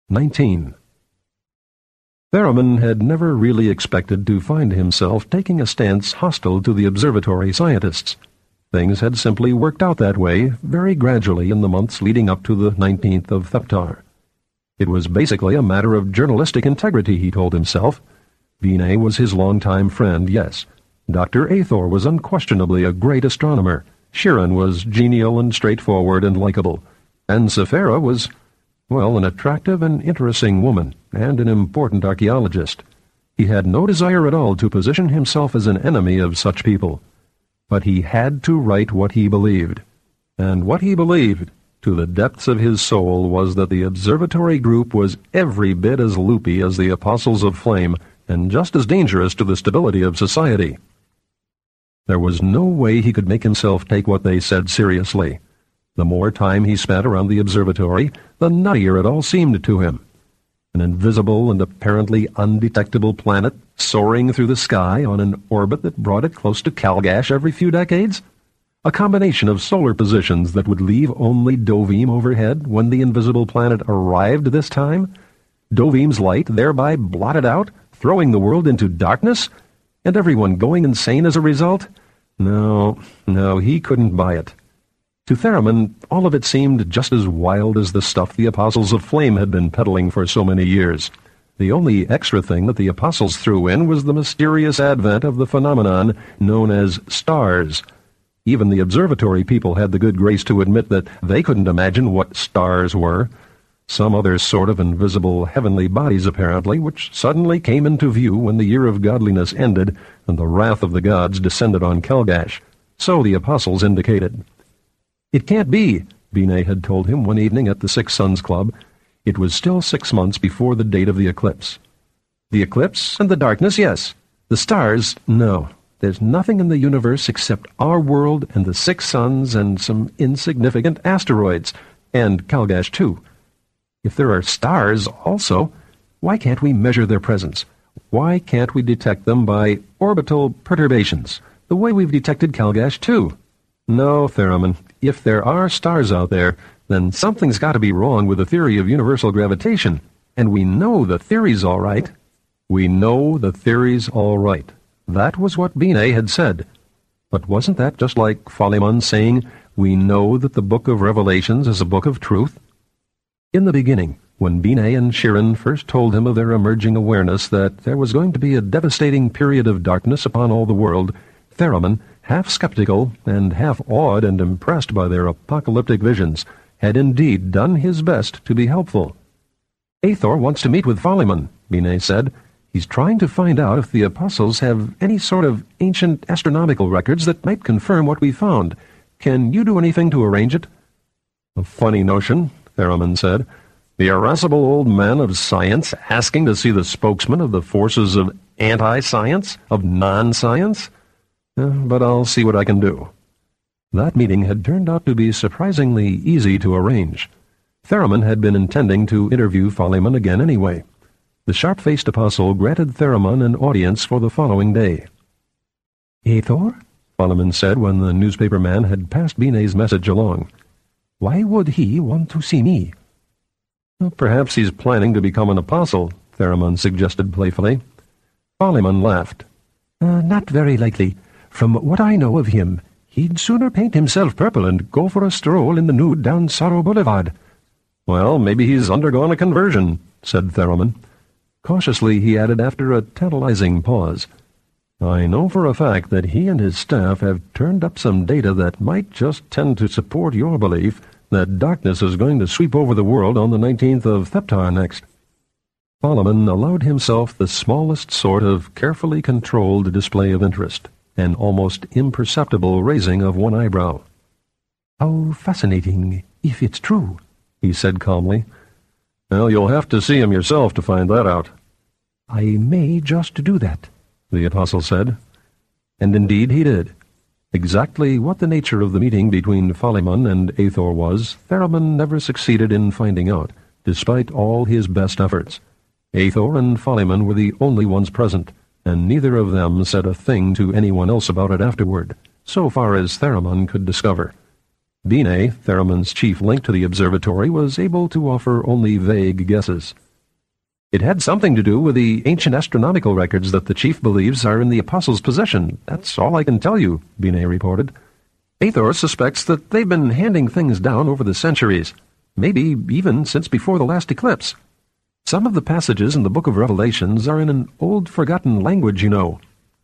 19. Theremin had never really expected to find himself taking a stance hostile to the observatory scientists. Things had simply worked out that way very gradually in the months leading up to the 19th of Theptar. It was basically a matter of journalistic integrity, he told himself. Binet was his longtime friend, yes. Dr. Athor was unquestionably a great astronomer. Shirin was genial and straightforward and likable. And Sephira was, well, an attractive and interesting woman, and an important archaeologist. He had no desire at all to position himself as an enemy of such people. But he had to write what he believed. And what he believed, to the depths of his soul, was that the observatory group was every bit as loopy as the Apostles of Flame, and just as dangerous to the stability of society. There was no way he could make himself take what they said seriously. The more time he spent around the observatory, the nuttier it all seemed to him. An invisible and apparently undetectable planet soaring through the sky on an orbit that brought it close to Calgash every few decades? A combination of solar positions that would leave only Dovim overhead when the invisible planet arrived this time? Dovim's light thereby blotted out, throwing the world into darkness? And everyone going insane as a result? No, he couldn't buy it. To Theremin, all of it seemed just as wild as the stuff the Apostles of Flame had been peddling for so many years. The only extra thing that the Apostles threw in was the mysterious advent of the phenomenon known as stars. Even the observatory people had the good grace to admit that they couldn't imagine what stars were. Some other sort of invisible heavenly bodies, apparently, which suddenly came into view when the year of godliness ended and the wrath of the gods descended on Calgash. So the Apostles indicated. It can't be, Binet had told him one evening at the Six Suns Club. It was still 6 months before the date of the eclipse. The eclipse and the darkness, yes. The stars, no. There's nothing in the universe except our world and the six suns and some insignificant asteroids, and Calgash, too. If there are stars also, why can't we measure their presence? Why can't we detect them by orbital perturbations, the way we've detected Calgash, too? No, Theremin, if there are stars out there, then something's got to be wrong with the theory of universal gravitation, and we know the theory's all right. We know the theory's all right. That was what Binet had said. But wasn't that just like Philemon saying, we know that the book of Revelations is a book of truth? In the beginning, when Binet and Shirin first told him of their emerging awareness that there was going to be a devastating period of darkness upon all the world, Theremin, half skeptical and half awed and impressed by their apocalyptic visions, had indeed done his best to be helpful. Athor wants to meet with Philemon, Binet said. He's trying to find out if the Apostles have any sort of ancient astronomical records that might confirm what we found. Can you do anything to arrange it? A funny notion, Theremin said. The irascible old men of science asking to see the spokesman of the forces of anti-science, of non-science? But I'll see what I can do. That meeting had turned out to be surprisingly easy to arrange. Theremin had been intending to interview Philemon again anyway. The sharp-faced apostle granted Theremin an audience for the following day. Athor? Philemon said when the newspaper man had passed Binet's message along. Why would he want to see me? Well, perhaps he's planning to become an apostle, Theremin suggested playfully. Philemon laughed. Not very likely. From what I know of him, he'd sooner paint himself purple and go for a stroll in the nude down Sorrow Boulevard. Well, maybe he's undergone a conversion, said Theremin. Cautiously he added after a tantalizing pause, I know for a fact that he and his staff have turned up some data that might just tend to support your belief that darkness is going to sweep over the world on the 19th of Theptar next. Philemon allowed himself the smallest sort of carefully controlled display of interest, an almost imperceptible raising of one eyebrow. How fascinating, if it's true, he said calmly. Well, you'll have to see him yourself to find that out. I may just do that, the apostle said. And indeed he did. Exactly what the nature of the meeting between Philemon and Athor was, Theremin never succeeded in finding out, despite all his best efforts. Athor and Philemon were the only ones present, and neither of them said a thing to anyone else about it afterward, so far as Theremin could discover. Binet, Theramon's chief link to the observatory, was able to offer only vague guesses. It had something to do with the ancient astronomical records that the chief believes are in the Apostles' possession. That's all I can tell you, Binet reported. Athor suspects that they've been handing things down over the centuries, maybe even since before the last eclipse. Some of the passages in the Book of Revelations are in an old forgotten language, you know.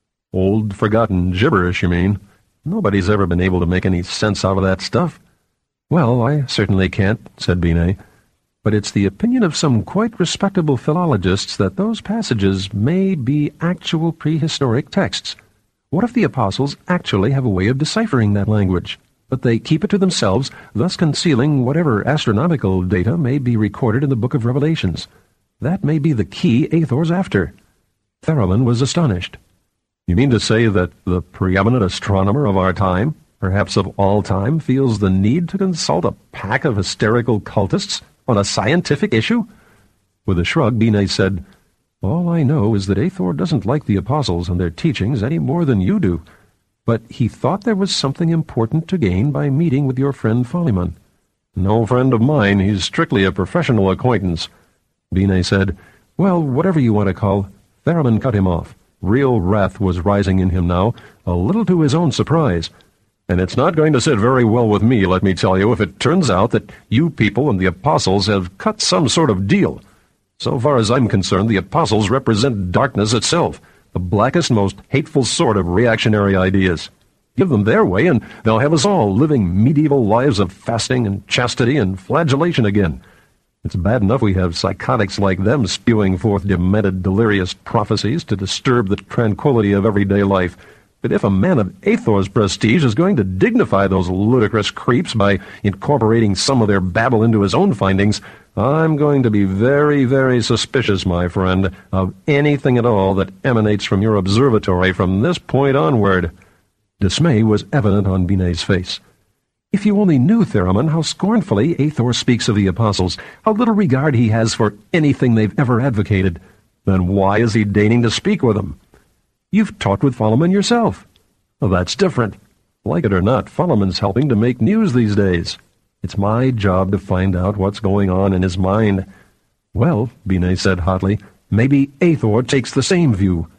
Old forgotten gibberish, you mean? Nobody's ever been able to make any sense out of that stuff. Well, I certainly can't, said Binet. But it's the opinion of some quite respectable philologists that those passages may be actual prehistoric texts. What if the apostles actually have a way of deciphering that language, but they keep it to themselves, thus concealing whatever astronomical data may be recorded in the Book of Revelations? That may be the key Athor's after. Theramon was astonished. You mean to say that the preeminent astronomer of our time, perhaps of all time, feels the need to consult a pack of hysterical cultists on a scientific issue? With a shrug, Binet said, All I know is that Athor doesn't like the apostles and their teachings any more than you do, but he thought there was something important to gain by meeting with your friend Philemon. No friend of mine, he's strictly a professional acquaintance. Binet said, Well, whatever you want to call. Theramon cut him off. Real wrath was rising in him now, a little to his own surprise. And it's not going to sit very well with me, let me tell you, if it turns out that you people and the apostles have cut some sort of deal. So far as I'm concerned, the apostles represent darkness itself, the blackest, most hateful sort of reactionary ideas. Give them their way, and they'll have us all living medieval lives of fasting and chastity and flagellation again. It's bad enough we have psychotics like them spewing forth demented, delirious prophecies to disturb the tranquility of everyday life. But if a man of Athor's prestige is going to dignify those ludicrous creeps by incorporating some of their babble into his own findings, I'm going to be very, very suspicious, my friend, of anything at all that emanates from your observatory from this point onward. Dismay was evident on Binet's face. If you only knew, Theramon, how scornfully Athor speaks of the apostles, how little regard he has for anything they've ever advocated, then why is he deigning to speak with them? You've talked with Philemon yourself. Well, that's different. Like it or not, Philemon's helping to make news these days. It's my job to find out what's going on in his mind. Well, Binet said hotly, maybe Athor takes the same view.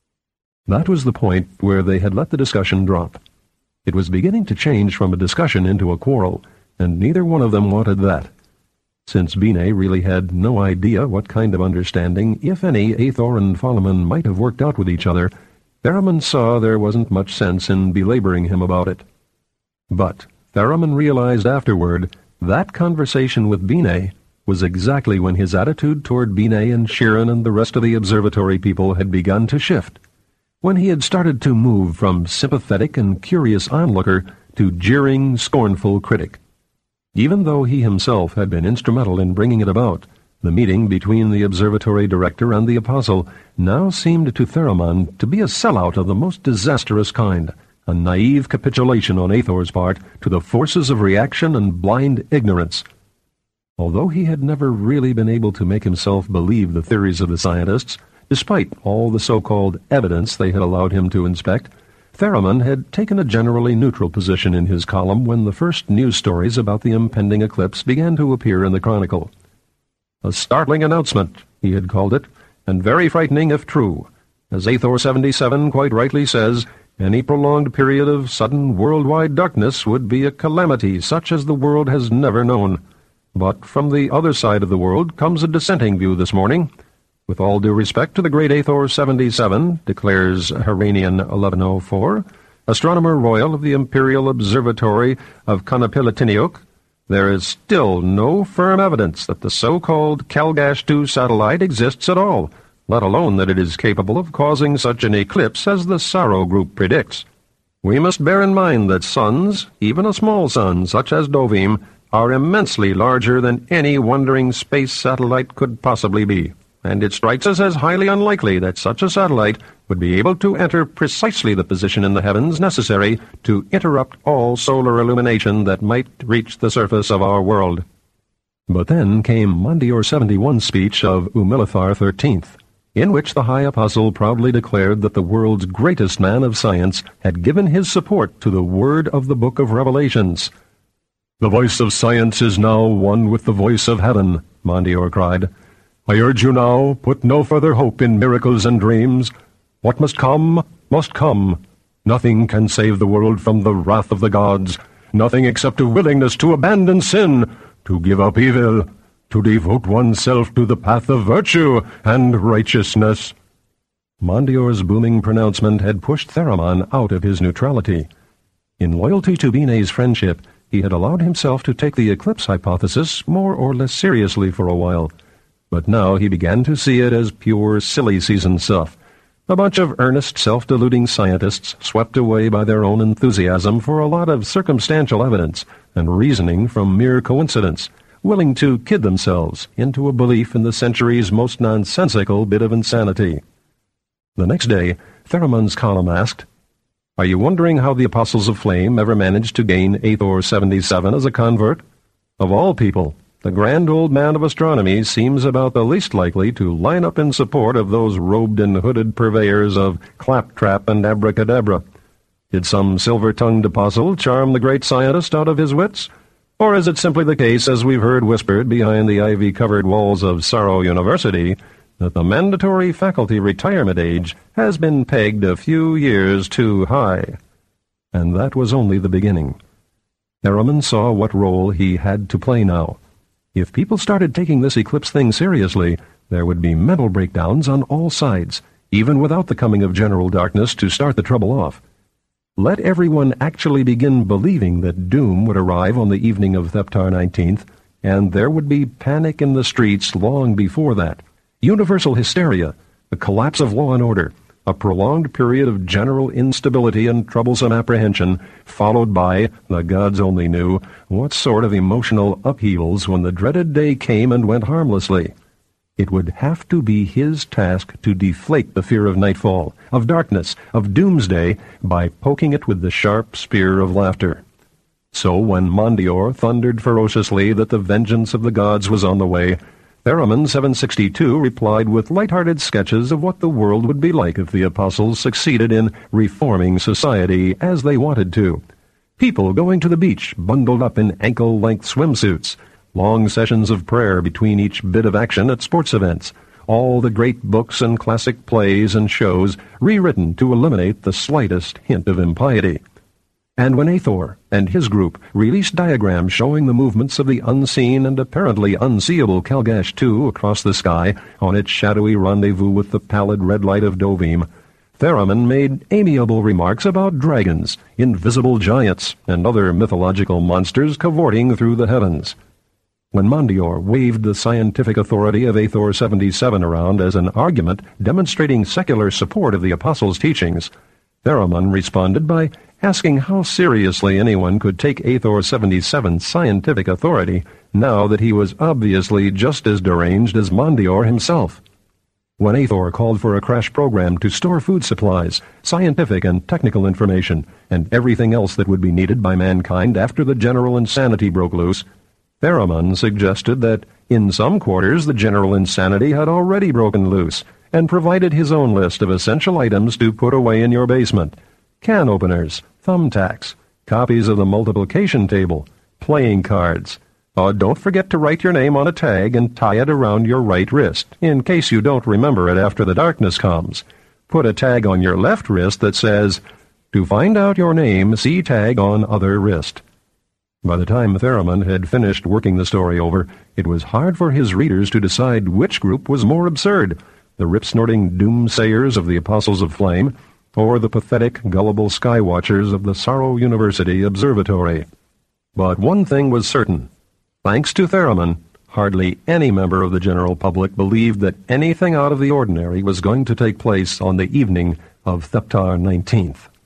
That was the point where they had let the discussion drop. It was beginning to change from a discussion into a quarrel, and neither one of them wanted that. Since Binet really had no idea what kind of understanding, if any, Athor and Philemon might have worked out with each other, Theramon saw there wasn't much sense in belaboring him about it. But Theramon realized afterward that conversation with Binet was exactly when his attitude toward Binet and Sheeran and the rest of the observatory people had begun to shift, when he had started to move from sympathetic and curious onlooker to jeering, scornful critic. Even though he himself had been instrumental in bringing it about, the meeting between the observatory director and the apostle now seemed to Theramon to be a sellout of the most disastrous kind, a naive capitulation on Athor's part to the forces of reaction and blind ignorance. Although he had never really been able to make himself believe the theories of the scientists, despite all the so-called evidence they had allowed him to inspect, Theramon had taken a generally neutral position in his column when the first news stories about the impending eclipse began to appear in the Chronicle. A startling announcement, he had called it, and very frightening if true. As Athor 77 quite rightly says, any prolonged period of sudden worldwide darkness would be a calamity such as the world has never known. But from the other side of the world comes a dissenting view this morning. With all due respect to the great Athor 77, declares Heranian 1104, Astronomer Royal of the Imperial Observatory of Konopilitiniuk, there is still no firm evidence that the so-called Kalgash 2 satellite exists at all, let alone that it is capable of causing such an eclipse as the Saro Group predicts. We must bear in mind that suns, even a small sun such as Dovim, are immensely larger than any wandering space satellite could possibly be, and it strikes us as highly unlikely that such a satellite would be able to enter precisely the position in the heavens necessary to interrupt all solar illumination that might reach the surface of our world. But then came Mondior 71's speech of Umilithar 13th, in which the High Apostle proudly declared that the world's greatest man of science had given his support to the word of the Book of Revelations. "The voice of science is now one with the voice of heaven," Mondior cried. "I urge you now, put no further hope in miracles and dreams. What must come, must come. Nothing can save the world from the wrath of the gods. Nothing except a willingness to abandon sin, to give up evil, to devote oneself to the path of virtue and righteousness." Mondior's booming pronouncement had pushed Theramon out of his neutrality. In loyalty to Binet's friendship, he had allowed himself to take the eclipse hypothesis more or less seriously for a while. But now he began to see it as pure silly season stuff. A bunch of earnest, self-deluding scientists swept away by their own enthusiasm for a lot of circumstantial evidence and reasoning from mere coincidence, willing to kid themselves into a belief in the century's most nonsensical bit of insanity. The next day, Theramon's column asked, "Are you wondering how the Apostles of Flame ever managed to gain Aethor 77 as a convert? Of all people, the grand old man of astronomy seems about the least likely to line up in support of those robed and hooded purveyors of claptrap and abracadabra. Did some silver-tongued apostle charm the great scientist out of his wits? Or is it simply the case, as we've heard whispered behind the ivy-covered walls of Saro University, that the mandatory faculty retirement age has been pegged a few years too high?" And that was only the beginning. Theramon saw what role he had to play now. If people started taking this eclipse thing seriously, there would be mental breakdowns on all sides, even without the coming of general darkness to start the trouble off. Let everyone actually begin believing that doom would arrive on the evening of Theptar 19th, and there would be panic in the streets long before that. Universal hysteria, a collapse of law and order, a prolonged period of general instability and troublesome apprehension, followed by, the gods only knew, what sort of emotional upheavals when the dreaded day came and went harmlessly. It would have to be his task to deflate the fear of nightfall, of darkness, of doomsday, by poking it with the sharp spear of laughter. So when Mondior thundered ferociously that the vengeance of the gods was on the way, Theramon 762 replied with light-hearted sketches of what the world would be like if the apostles succeeded in reforming society as they wanted to. People going to the beach bundled up in ankle-length swimsuits, long sessions of prayer between each bit of action at sports events, all the great books and classic plays and shows rewritten to eliminate the slightest hint of impiety. And when Aethor and his group released diagrams showing the movements of the unseen and apparently unseeable Calgash II across the sky on its shadowy rendezvous with the pallid red light of Dovim, Theramon made amiable remarks about dragons, invisible giants, and other mythological monsters cavorting through the heavens. When Mondior waved the scientific authority of Aethor 77 around as an argument demonstrating secular support of the apostles' teachings, Theramon responded by asking how seriously anyone could take Aethor 77's scientific authority now that he was obviously just as deranged as Mondior himself. When Aethor called for a crash program to store food supplies, scientific and technical information, and everything else that would be needed by mankind after the general insanity broke loose, Theramon suggested that in some quarters the general insanity had already broken loose, and provided his own list of essential items to put away in your basement: can openers, thumbtacks, copies of the multiplication table, playing cards. Don't forget to write your name on a tag and tie it around your right wrist, in case you don't remember it after the darkness comes. Put a tag on your left wrist that says, "To find out your name, see tag on other wrist." By the time Theramon had finished working the story over, it was hard for his readers to decide which group was more absurd, the rip-snorting doomsayers of the Apostles of Flame, or the pathetic, gullible skywatchers of the Saro University Observatory. But one thing was certain. Thanks to Theramon, hardly any member of the general public believed that anything out of the ordinary was going to take place on the evening of Theptar 19th.